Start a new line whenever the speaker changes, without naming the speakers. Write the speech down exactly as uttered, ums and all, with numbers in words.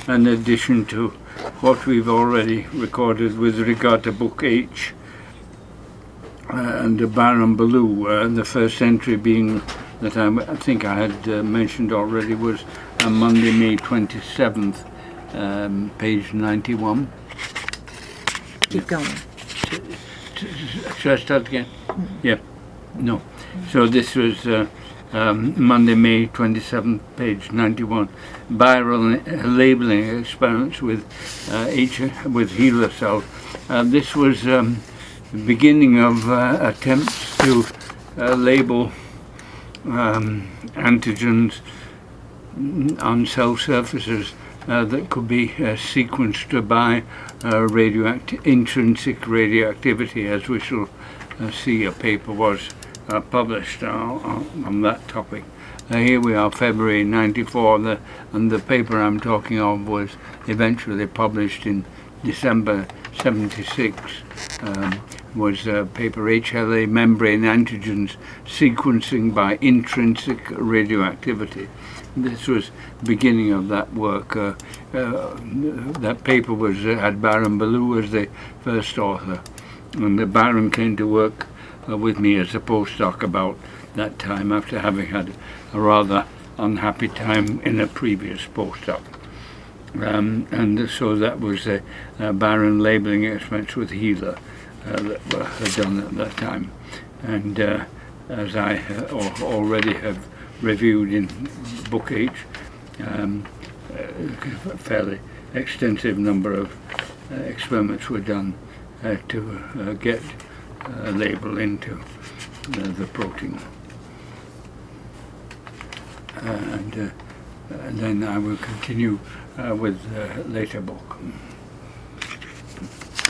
an addition to what we've already recorded with regard to Book H uh, and the Baron Ballou. Uh, the first entry being that I, I think I had uh, mentioned already was on Monday, May twenty-seventh, um, page ninety-one.
Keep going.
Should I start again? Mm-hmm. Yeah. No. So this was uh, um, Monday, May twenty-seventh, page ninety-one. Viral labeling experiments with uh, H with HeLa cells. Uh, this was um, the beginning of uh, attempts to uh, label um, antigens on cell surfaces uh, that could be uh, sequenced by uh, radioact- intrinsic radioactivity, as we shall uh, see. A paper was uh, published uh, on, on that topic. Uh, here we are, February ninety-four, the, and the paper I'm talking of was eventually published in December seventy-six. Um, was uh, paper H L A membrane antigens sequencing by intrinsic radioactivity. This was the beginning of that work. Uh, uh, that paper was uh, had Baron Ballou as the first author, and the Baron came to work uh, with me as a postdoc about that time, after having had a rather unhappy time in a previous postdoc. Um, and so that was the uh, Baron labeling experiments with HeLa uh, that were done at that time. And uh, as I uh, already have reviewed in Book H, um, a fairly extensive number of uh, experiments were done uh, to uh, get a label into uh, the protein. And, uh, and then I will continue uh, with a later book.